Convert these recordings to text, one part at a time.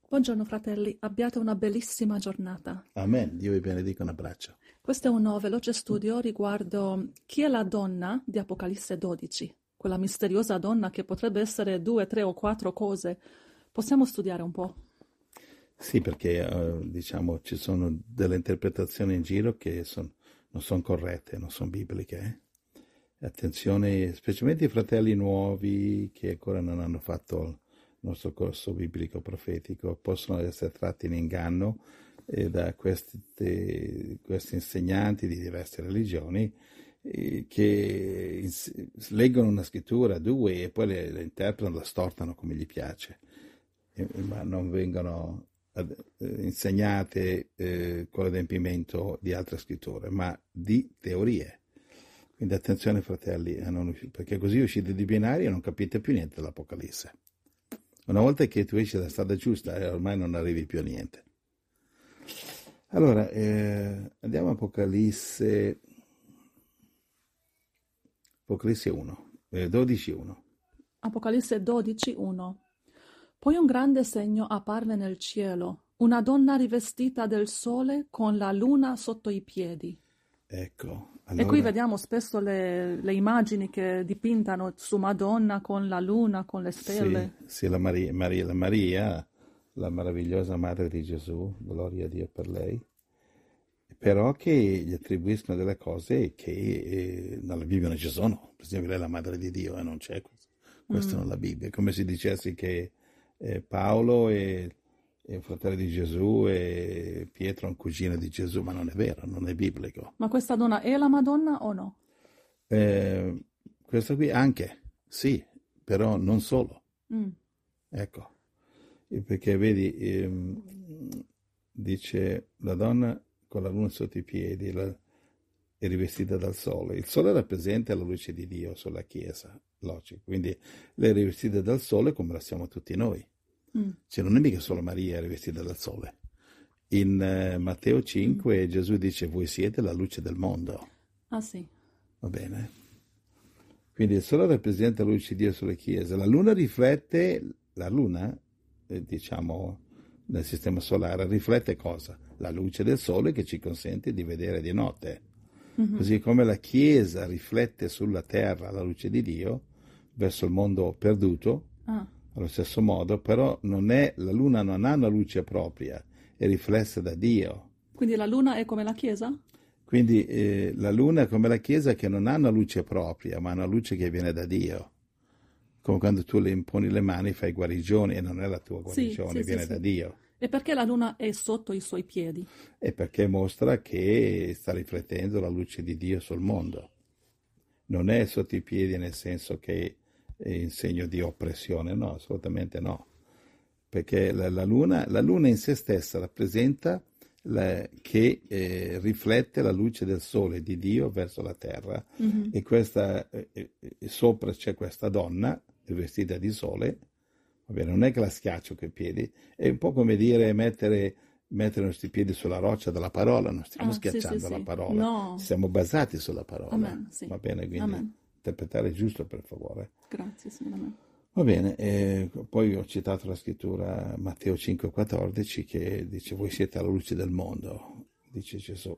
Buongiorno fratelli, abbiate una bellissima giornata. Amen. Dio vi benedica, un abbraccio. Questo è un veloce studio riguardo chi è la donna di Apocalisse 12, quella misteriosa donna che potrebbe essere 2, 3 o 4 cose. Possiamo studiare un po'? Sì, perché diciamo ci sono delle interpretazioni in giro che non sono corrette, non sono bibliche. Attenzione, specialmente i fratelli nuovi che ancora non hanno fatto il nostro corso biblico profetico, possono essere tratti in inganno da questi insegnanti di diverse religioni che leggono una scrittura, due, e poi le interpretano, la stortano come gli piace, ma non vengono insegnate con l'adempimento di altre scritture, ma di teorie. Quindi attenzione fratelli, perché così uscite di binario e non capite più niente dell'Apocalisse. Una volta che tu esci dalla strada giusta, ormai non arrivi più a niente. Allora, andiamo a Apocalisse 1, 12:1. Apocalisse 12, 1. Poi un grande segno apparve nel cielo, una donna rivestita del sole con la luna sotto i piedi. Ecco. Allora... E qui vediamo spesso le immagini che dipintano su Madonna con la luna, con le stelle. Sì, la Maria, la meravigliosa madre di Gesù, gloria a Dio per lei, però che gli attribuiscono delle cose che nella Bibbia non ci sono. Per esempio lei è la madre di Dio e non c'è questo nella Bibbia. È come se dicessi che Paolo è un fratello di Gesù e Pietro è un cugino di Gesù, ma non è vero, non è biblico. Ma questa donna è la Madonna o no? Questa qui anche, sì, però non solo. Ecco, perché vedi, dice la donna con la luna sotto i piedi è rivestita dal sole. Il sole rappresenta la luce di Dio sulla Chiesa, logico, quindi lei è rivestita dal sole come la siamo tutti noi. Cioè non è mica solo Maria rivestita dal sole. In Matteo 5 Gesù dice voi siete la luce del mondo. Ah sì. Va bene? Quindi il sole rappresenta la luce di Dio sulle chiese. La luna riflette, diciamo nel sistema solare, riflette cosa? La luce del sole che ci consente di vedere di notte. Così come la Chiesa riflette sulla terra la luce di Dio verso il mondo perduto, allo stesso modo, però la luna non ha una luce propria, è riflessa da Dio. Quindi la luna è come la Chiesa? Quindi la luna è come la Chiesa che non ha una luce propria, ma una luce che viene da Dio. Come quando tu le imponi le mani, fai guarigioni e non è la tua guarigione, viene da Dio. E perché la luna è sotto i suoi piedi? E perché mostra che sta riflettendo la luce di Dio sul mondo. Non è sotto i piedi nel senso che è in segno di oppressione, no, assolutamente no. Perché la luna in se stessa rappresenta che riflette la luce del sole di Dio verso la terra, e questa sopra c'è questa donna vestita di sole. Va bene, non è che la schiaccio coi piedi, è un po' come dire mettere i nostri piedi sulla roccia della parola, non stiamo schiacciando la parola, no. Siamo basati sulla parola. Amen, va bene, quindi interpretare giusto, per favore. Grazie, Signore. Va bene, poi ho citato la scrittura Matteo 5,14 che dice voi siete la luce del mondo, dice Gesù.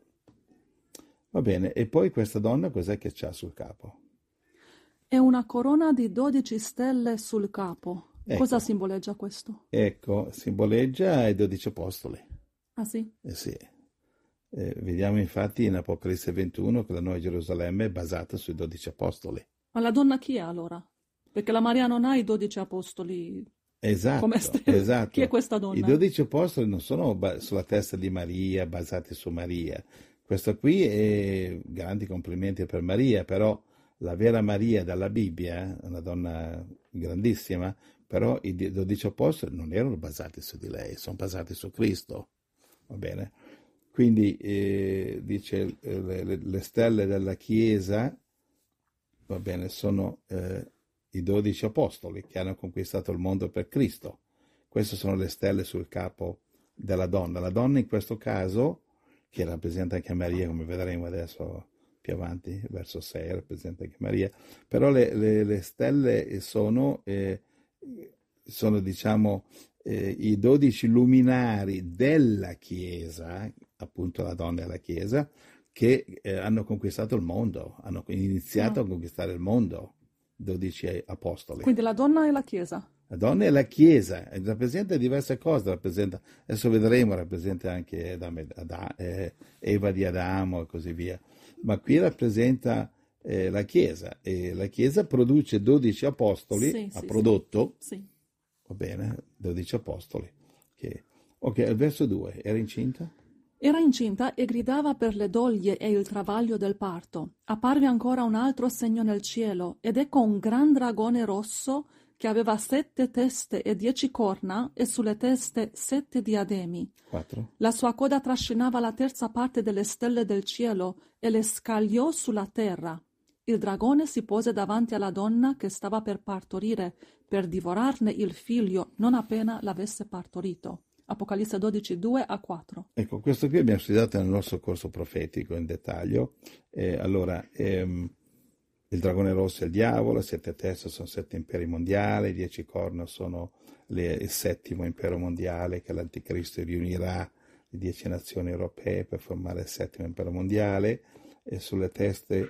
Va bene, e poi questa donna cos'è che c'ha sul capo? È una corona di 12 stelle sul capo. Ecco. Cosa simboleggia questo? Ecco, simboleggia i 12 apostoli. Ah sì? Sì. Vediamo infatti in Apocalisse 21 che la Nuova Gerusalemme è basata sui 12 apostoli. Ma la donna chi è allora? Perché la Maria non ha i 12 apostoli. Esatto, come stelle. Esatto. Chi è questa donna? I 12 apostoli non sono sulla testa di Maria, basati su Maria. Questo qui è grandi complimenti per Maria, però la vera Maria dalla Bibbia, una donna grandissima, però i 12 apostoli non erano basati su di lei, sono basati su Cristo. Va bene? Quindi dice le stelle della Chiesa, va bene, sono i 12 apostoli che hanno conquistato il mondo per Cristo. Queste sono le stelle sul capo della donna. La donna in questo caso, che rappresenta anche Maria, come vedremo adesso più avanti, verso 6, rappresenta anche Maria, però le stelle sono diciamo i 12 luminari della Chiesa, appunto la donna e la Chiesa, che hanno conquistato il mondo, hanno iniziato a conquistare il mondo, 12 apostoli. Quindi la donna e la Chiesa. La donna è la Chiesa, rappresenta diverse cose, adesso vedremo, rappresenta anche Eva di Adamo e così via, ma qui rappresenta la Chiesa, e la Chiesa produce 12 apostoli, prodotto, va bene, 12 apostoli. Ok, il verso 2, era incinta? Era incinta e gridava per le doglie e il travaglio del parto. Apparve ancora un altro segno nel cielo, ed ecco un gran dragone rosso che aveva 7 teste e 10 corna, e sulle teste 7 diademi. 4. La sua coda trascinava la terza parte delle stelle del cielo e le scagliò sulla terra. Il dragone si pose davanti alla donna che stava per partorire, per divorarne il figlio non appena l'avesse partorito. Apocalisse 12, 2-4. Ecco, questo qui abbiamo studiato nel nostro corso profetico in dettaglio. Il dragone rosso è il diavolo, 7 teste sono 7 imperi mondiali, 10 corna sono il 7° impero mondiale, che l'anticristo riunirà le 10 nazioni europee per formare il 7° impero mondiale, e sulle teste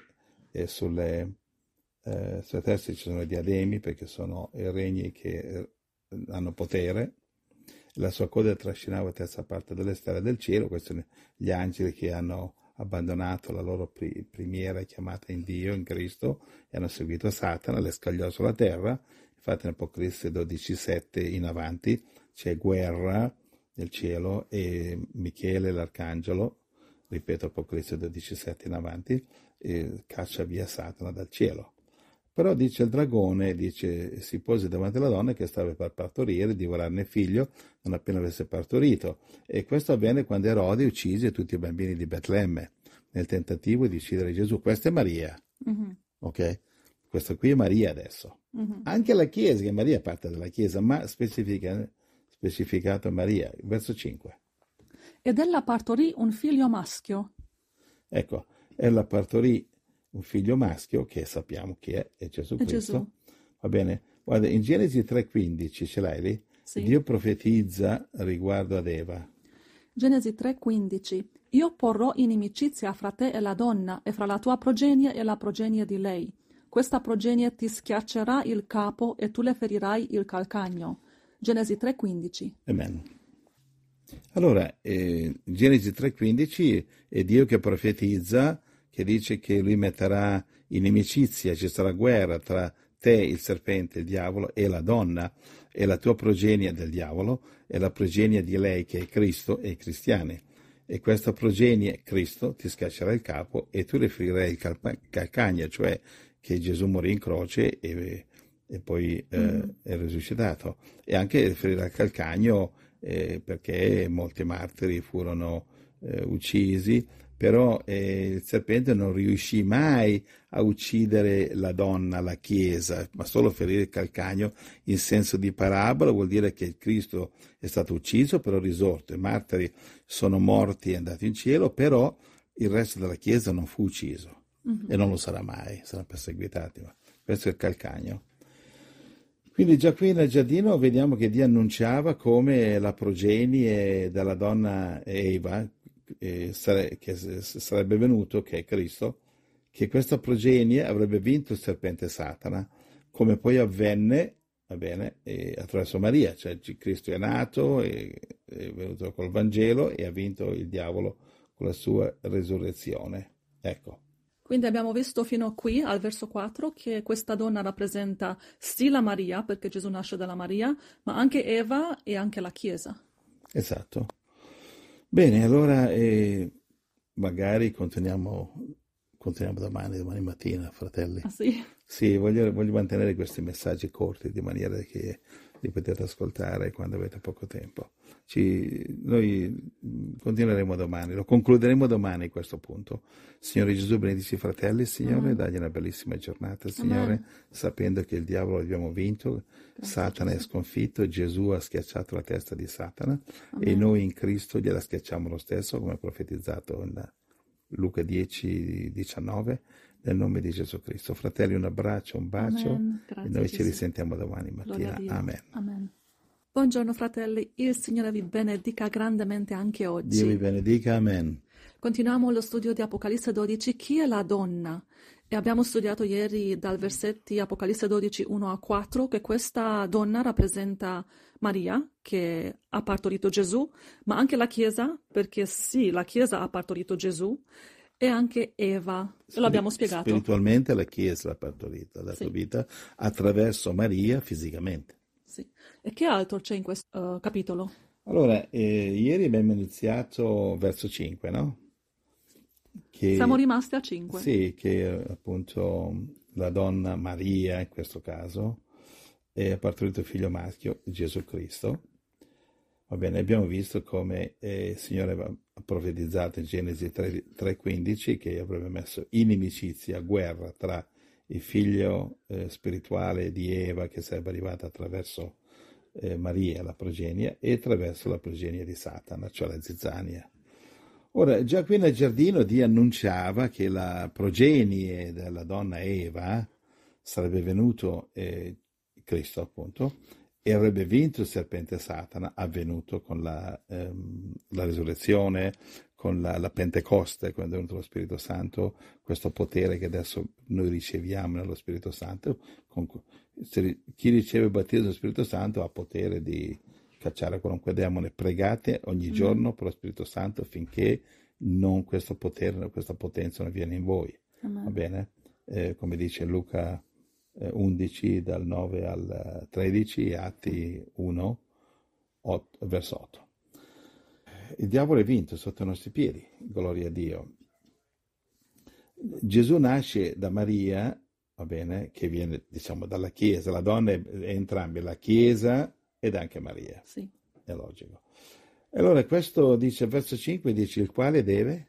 ci sono i diademi, perché sono i regni che hanno potere. La sua coda trascinava la terza parte delle stelle del cielo. Questi sono gli angeli che hanno abbandonato la loro primiera chiamata in Dio, in Cristo, e hanno seguito Satana, le scagliò sulla terra. Infatti in Apocalisse 12,7 in avanti c'è guerra nel cielo, e Michele l'arcangelo, ripeto, Apocalisse 12,7 in avanti, caccia via Satana dal cielo. Però dice il dragone, si pose davanti alla donna che stava per partorire, divorarne figlio non appena avesse partorito. E questo avvenne quando Erode uccise tutti i bambini di Betlemme nel tentativo di uccidere Gesù. Questa è Maria, ok? Questa qui è Maria adesso. Anche la Chiesa, che Maria è parte della Chiesa, ma specificato Maria. Verso 5. Ed ella partorì un figlio maschio. Ecco, ella partorì un figlio maschio, che sappiamo chi è Gesù Cristo. Gesù. Va bene? Guarda, in Genesi 3,15, ce l'hai lì? Sì. Dio profetizza riguardo ad Eva. Genesi 3,15. Io porrò inimicizia fra te e la donna, e fra la tua progenie e la progenie di lei. Questa progenie ti schiaccerà il capo, e tu le ferirai il calcagno. Genesi 3,15. Amen. Allora, Genesi 3,15 è Dio che profetizza, che dice che lui metterà inimicizia, ci sarà guerra tra te, il serpente, il diavolo, e la donna, e la tua progenie del diavolo, e la progenie di lei, che è Cristo, e i cristiani. E questa progenie, Cristo, ti schiaccerà il capo, e tu le ferirai il calcagno, cioè che Gesù morì in croce e poi è risuscitato. E anche ferirà il calcagno, perché molti martiri furono uccisi, però il serpente non riuscì mai a uccidere la donna, la Chiesa, ma solo ferire il calcagno. In senso di parabola vuol dire che il Cristo è stato ucciso, però risorto. I martiri sono morti e andati in cielo, però il resto della Chiesa non fu ucciso, e non lo sarà mai, saranno perseguitati. Ma questo è il calcagno. Quindi già qui nel giardino vediamo che Dio annunciava come la progenie della donna Eva, che sarebbe venuto, che è Cristo, che questa progenie avrebbe vinto il serpente Satana, come poi avvenne, va bene, attraverso Maria, cioè Cristo è nato, è venuto col Vangelo e ha vinto il diavolo con la sua resurrezione. Ecco. Quindi abbiamo visto fino qui, al verso 4, che questa donna rappresenta sì la Maria, perché Gesù nasce dalla Maria, ma anche Eva e anche la Chiesa. Esatto. Bene, allora magari continuiamo domani mattina, fratelli. Ah sì? Sì, voglio mantenere questi messaggi corti, di maniera che li potete ascoltare quando avete poco tempo. Noi continueremo domani, lo concluderemo domani questo punto. Signore Gesù, benedici i fratelli, Signore, dagli una bellissima giornata, Signore, sapendo che il diavolo l'abbiamo vinto, Satana è sconfitto, Gesù ha schiacciato la testa di Satana, e noi in Cristo gliela schiacciamo lo stesso, come profetizzato in Luca 10:19, nel nome di Gesù Cristo. Fratelli, un abbraccio, un bacio, e noi ci risentiamo domani mattina. Amen. Amen. Buongiorno fratelli, il Signore vi benedica grandemente anche Dio vi oggi. benedica, amen. Continuiamo lo studio di Apocalisse 12, chi è la donna? E abbiamo studiato ieri dal versetti Apocalisse 12, 1 a 4, che questa donna rappresenta Maria, che ha partorito Gesù, ma anche la Chiesa, perché sì, la Chiesa ha partorito Gesù, e anche Eva, lo abbiamo spiegato. Spiritualmente la Chiesa l'ha partorita, ha dato Sì. vita attraverso Maria fisicamente. Sì. E che altro c'è in questo capitolo? Allora, ieri abbiamo iniziato verso 5, no? Siamo rimasti a 5. Sì, che appunto la donna Maria, in questo caso, ha partorito il figlio maschio, Gesù Cristo. Va bene, abbiamo visto come il Signore ha profetizzato in Genesi 3:15 che avrebbe messo inimicizia, guerra tra il figlio spirituale di Eva che sarebbe arrivato attraverso Maria, la progenie, e attraverso la progenie di Satana, cioè la zizzania. Ora, già qui nel giardino Dio annunciava che la progenie della donna Eva sarebbe venuto Cristo, appunto, e avrebbe vinto il serpente Satana, avvenuto con la risurrezione, con la Pentecoste, quando è venuto lo Spirito Santo, questo potere che adesso noi riceviamo nello Spirito Santo. Chi riceve il battesimo dello Spirito Santo ha potere di cacciare qualunque demone. Pregate ogni giorno per lo Spirito Santo finché non questo potere, questa potenza non viene in voi. Va bene? Come dice Luca 11 dal 9 al 13, Atti 1, verso 8. Il diavolo è vinto sotto i nostri piedi, gloria a Dio. Gesù nasce da Maria, va bene, che viene, diciamo, dalla Chiesa. La donna è entrambi, la Chiesa ed anche Maria. Sì. È logico. Allora questo dice, verso 5, dice, il quale deve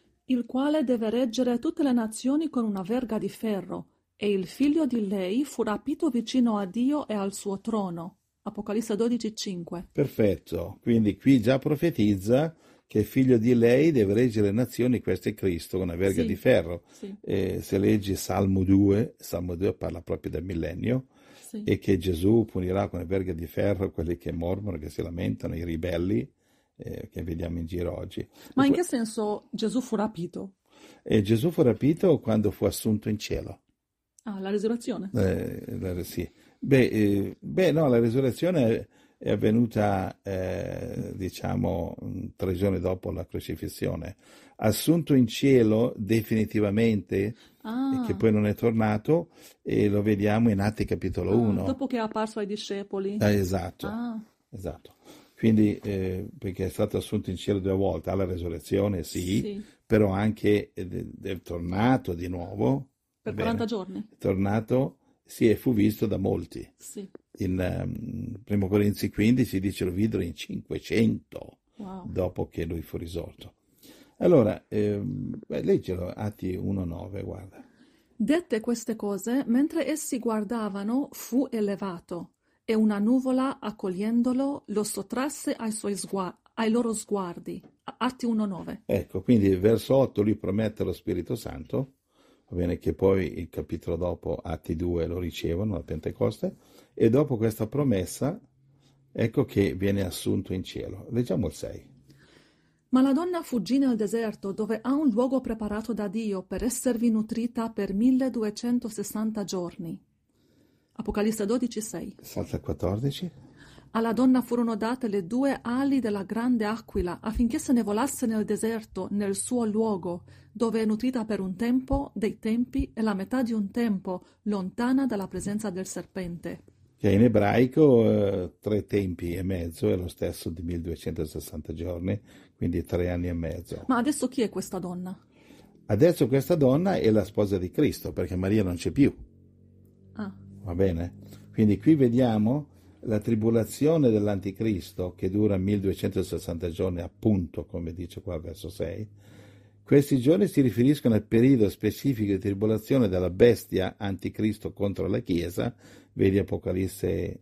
reggere tutte le nazioni con una verga di ferro, e il figlio di lei fu rapito vicino a Dio e al suo trono. Apocalisse 12, 5. Perfetto, quindi qui già profetizza che il figlio di lei deve reggere le nazioni, questo è Cristo, con una verga di ferro. Sì. Se leggi Salmo 2 parla proprio del millennio, Sì. e che Gesù punirà con le verghe di ferro quelli che mormono, che si lamentano, i ribelli, che vediamo in giro oggi. Ma in che senso Gesù fu rapito? Gesù fu rapito quando fu assunto in cielo. Ah, la risurrezione? Sì. No, la risurrezione è avvenuta, diciamo, 3 giorni dopo la crocifissione. Assunto in cielo definitivamente, che poi non è tornato, e lo vediamo in Atti capitolo 1. Dopo che è apparso ai discepoli. Esatto. Esatto. Quindi, perché è stato assunto in cielo 2 volte, alla resurrezione sì, però anche è tornato di nuovo. Per 40 giorni. È tornato, sì, e fu visto da molti. Sì. In 1 Corinzi 15 dice lo videro in 500 dopo che lui fu risorto. Allora, leggelo, Atti 1,9, guarda. Dette queste cose, mentre essi guardavano, fu elevato, e una nuvola, accogliendolo, lo sottrasse ai loro sguardi. Atti 1,9. Ecco, quindi verso 8 lui promette lo Spirito Santo, va bene, che poi il capitolo dopo, Atti 2, lo ricevono a Pentecoste, e dopo questa promessa, ecco che viene assunto in cielo. Leggiamo il 6. Ma la donna fuggì nel deserto, dove ha un luogo preparato da Dio per esservi nutrita per 1260 giorni. Apocalisse 12, 6. Salta il 14. Alla donna furono date le 2 ali della grande aquila, affinché se ne volasse nel deserto, nel suo luogo, dove è nutrita per un tempo, dei tempi, e la metà di un tempo, lontana dalla presenza del serpente. Che in ebraico 3 tempi e mezzo è lo stesso di 1260 giorni, quindi 3 anni e mezzo. Ma adesso chi è questa donna? Adesso questa donna è la sposa di Cristo, perché Maria non c'è più. Va bene? Quindi qui vediamo la tribolazione dell'anticristo che dura 1260 giorni, appunto, come dice qua al verso 6. Questi giorni si riferiscono al periodo specifico di tribolazione della bestia anticristo contro la Chiesa, vedi Apocalisse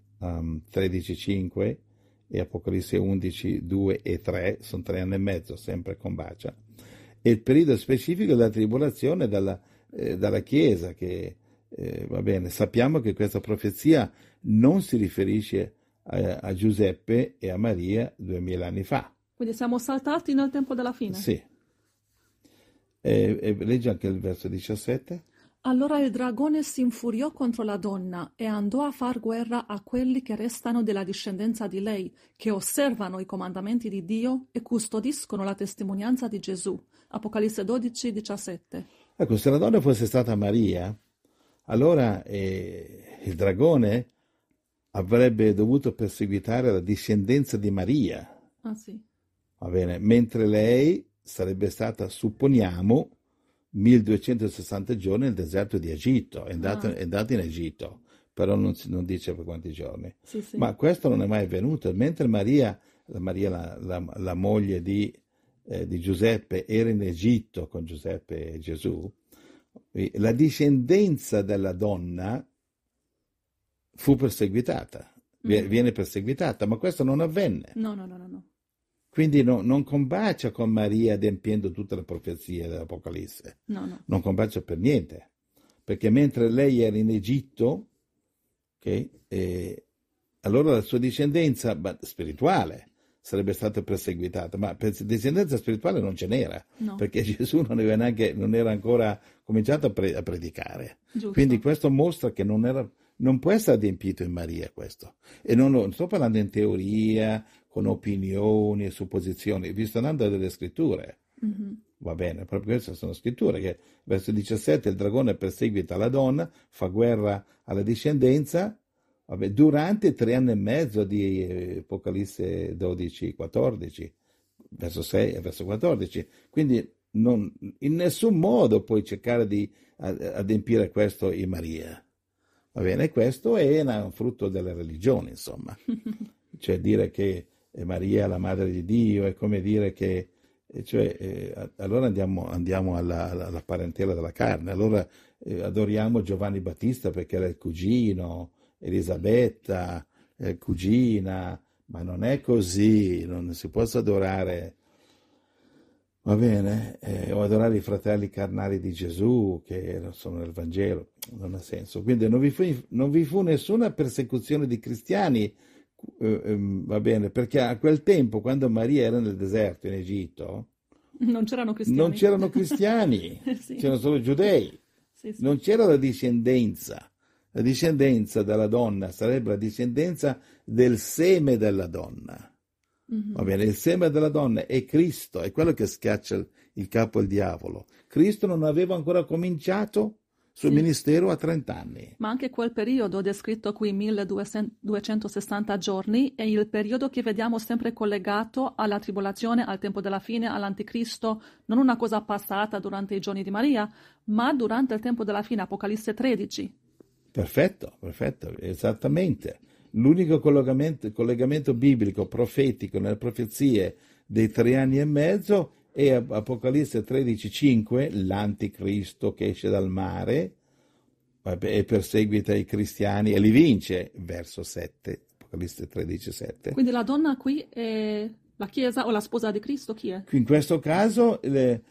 13,5 e Apocalisse 11, 2 e 3, sono 3 anni e mezzo, sempre combacia. E il periodo specifico della tribolazione dalla Chiesa, che va bene, sappiamo che questa profezia non si riferisce a Giuseppe e a Maria 2000 anni fa. Quindi siamo saltati nel tempo della fine. Sì. E leggi anche il verso 17. Allora il dragone si infuriò contro la donna e andò a far guerra a quelli che restano della discendenza di lei, che osservano i comandamenti di Dio e custodiscono la testimonianza di Gesù. Apocalisse 12, 17. Ecco, se la donna fosse stata Maria, allora il dragone avrebbe dovuto perseguitare la discendenza di Maria. Ah sì. Va bene, mentre lei sarebbe stata, supponiamo, 1260 giorni nel deserto di Egitto, è andata in Egitto, però non dice per quanti giorni. Sì, sì. Ma questo non è mai avvenuto, mentre Maria, la moglie di Giuseppe, era in Egitto con Giuseppe e Gesù, la discendenza della donna fu perseguitata, viene perseguitata, ma questo non avvenne. No. Quindi non combacia con Maria adempiendo tutte le profezie dell'Apocalisse. No. Non combacia per niente. Perché mentre lei era in Egitto, allora la sua discendenza spirituale sarebbe stata perseguitata, ma discendenza spirituale non ce n'era, No. perché Gesù non era ancora cominciato a predicare. Giusto. Quindi questo mostra che non può essere adempito in Maria questo. E non sto parlando in teoria, con opinioni e supposizioni, vi sto andando delle scritture. Mm-hmm. Va bene, proprio queste sono scritture, che verso 17 il dragone perseguita la donna, fa guerra alla discendenza, durante 3 anni e mezzo di Apocalisse 12, 14, verso 6 e verso 14. Quindi in nessun modo puoi cercare di adempiere questo in Maria. Va bene, questo è un frutto delle religioni, insomma. Cioè dire che Maria è la madre di Dio è come dire che allora andiamo alla parentela della carne, allora adoriamo Giovanni Battista perché era il cugino, Elisabetta cugina, ma non è così, non si può adorare, va bene, o adorare i fratelli carnali di Gesù che sono nel Vangelo, non ha senso. Quindi non vi fu nessuna persecuzione di cristiani, va bene, perché a quel tempo, quando Maria era nel deserto in Egitto, non c'erano cristiani. Non c'erano cristiani, Sì. c'erano solo giudei, Sì. non c'era la discendenza. La discendenza della donna sarebbe la discendenza del seme della donna. Mm-hmm. Va bene, il seme della donna è Cristo, è quello che schiaccia il capo al diavolo. Cristo non aveva ancora cominciato il suo ministero a 30 anni. Ma anche quel periodo descritto qui, 1260 giorni, è il periodo che vediamo sempre collegato alla tribolazione, al tempo della fine, all'anticristo, non una cosa passata durante i giorni di Maria, ma durante il tempo della fine, Apocalisse 13. Perfetto, esattamente. L'unico collegamento biblico, profetico, nelle profezie dei 3 anni e mezzo è Apocalisse 13,5, l'anticristo che esce dal mare e perseguita i cristiani e li vince, verso 7, Apocalisse 13,7. Quindi la donna qui è la Chiesa o la sposa di Cristo, chi è? In questo caso,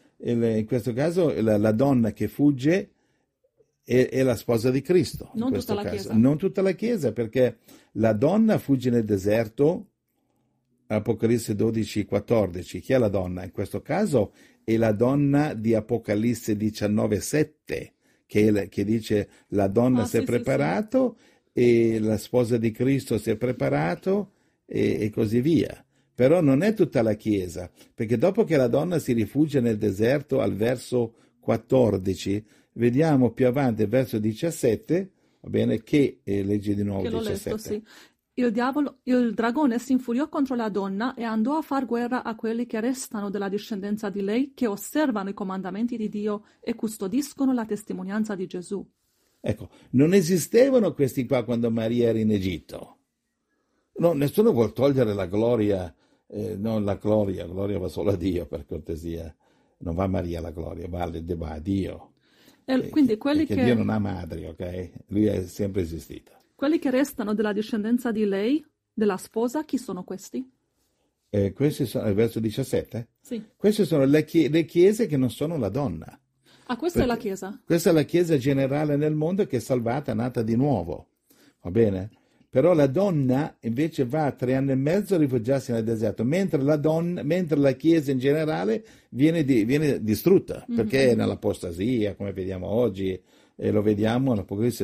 la donna che fugge è la sposa di Cristo. Non tutta la Chiesa. Non tutta la Chiesa, perché la donna fugge nel deserto, Apocalisse 12, 14. Chi è la donna? In questo caso è la donna di Apocalisse 19, 7, che dice la donna si è preparato e la sposa di Cristo si è preparato e così via. Però non è tutta la Chiesa, perché dopo che la donna si rifugia nel deserto al verso 14, vediamo più avanti, verso 17, va bene, che leggi di nuovo che 17. L'ho letto, sì. Il dragone si infuriò contro la donna e andò a far guerra a quelli che restano della discendenza di lei, che osservano i comandamenti di Dio e custodiscono la testimonianza di Gesù. Ecco, non esistevano questi qua quando Maria era in Egitto. No, nessuno vuol togliere la gloria, non la gloria va solo a Dio, per cortesia. Non va a Maria la gloria, va a Dio. Quindi quelli che Dio non ha madri, ok? Lui è sempre esistito. Quelli che restano della discendenza di lei, della sposa, chi sono questi? Questi sono il verso 17? Sì. Queste sono le chiese che non sono la donna. Ah, questa è la Chiesa? Questa è la Chiesa generale nel mondo che è salvata, nata di nuovo. Va bene? Però la donna invece va 3 anni e mezzo a rifugiarsi nel deserto, mentre la Chiesa in generale viene distrutta, perché è nell'apostasia, come vediamo oggi, e lo vediamo in Apocalisse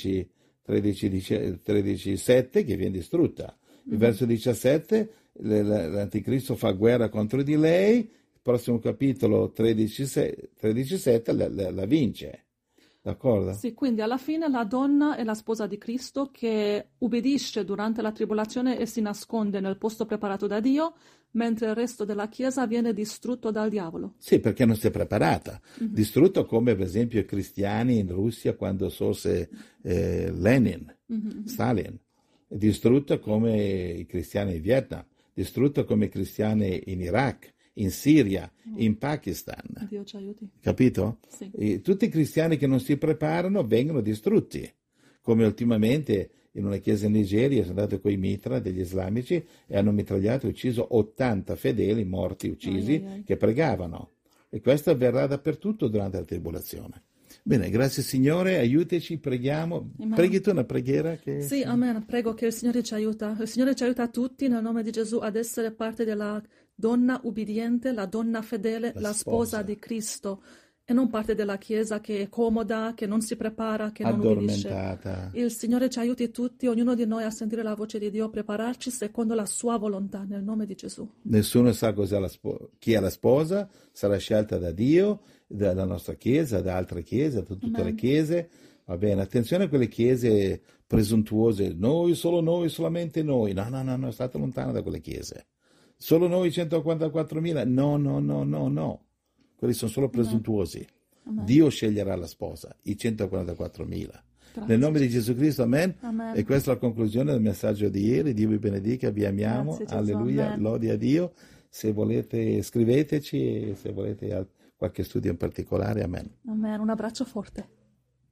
13:7 che viene distrutta. Il verso 17, l'anticristo fa guerra contro di lei, il prossimo capitolo 13:7 la vince. D'accordo? Sì, quindi alla fine la donna è la sposa di Cristo che ubbidisce durante la tribolazione e si nasconde nel posto preparato da Dio, mentre il resto della Chiesa viene distrutto dal diavolo. Sì, perché non si è preparata. Distrutto come per esempio i cristiani in Russia quando sorse Lenin, Stalin. Distrutto come i cristiani in Vietnam. Distrutto come i cristiani in Iraq, in Siria, in Pakistan. Dio ci aiuti. Capito? Sì. E tutti i cristiani che non si preparano vengono distrutti. Come ultimamente in una chiesa in Nigeria sono andati con i mitra degli islamici e hanno mitragliato e ucciso 80 fedeli morti, uccisi, che pregavano. E questo avverrà dappertutto durante la tribolazione. Bene, grazie Signore, aiutaci, preghiamo. Amen. Preghi tu una preghiera? Sì, amen. Prego che il Signore ci aiuta. Il Signore ci aiuta tutti nel nome di Gesù ad essere parte della donna ubbidiente, la donna fedele, la sposa di Cristo, e non parte della Chiesa che è comoda, che non si prepara, che non ubbidisce. Il Signore ci aiuti tutti, ognuno di noi a sentire la voce di Dio, prepararci secondo la sua volontà, nel nome di Gesù. Nessuno sa chi è la sposa, sarà scelta da Dio, dalla nostra Chiesa, da altre chiese, da tutte le chiese. Va bene, attenzione a quelle chiese presuntuose, solo noi, solamente noi. No, state lontano da quelle chiese. Solo noi 144.000? No. Quelli sono solo presuntuosi. Dio sceglierà la sposa, i 144.000. Nel nome di Gesù Cristo, amen. E questa è la conclusione del messaggio di ieri. Dio vi benedica, vi amiamo. Grazie, Alleluia, lode a Dio. Se volete scriveteci, e se volete qualche studio in particolare, amen. Amen, un abbraccio forte.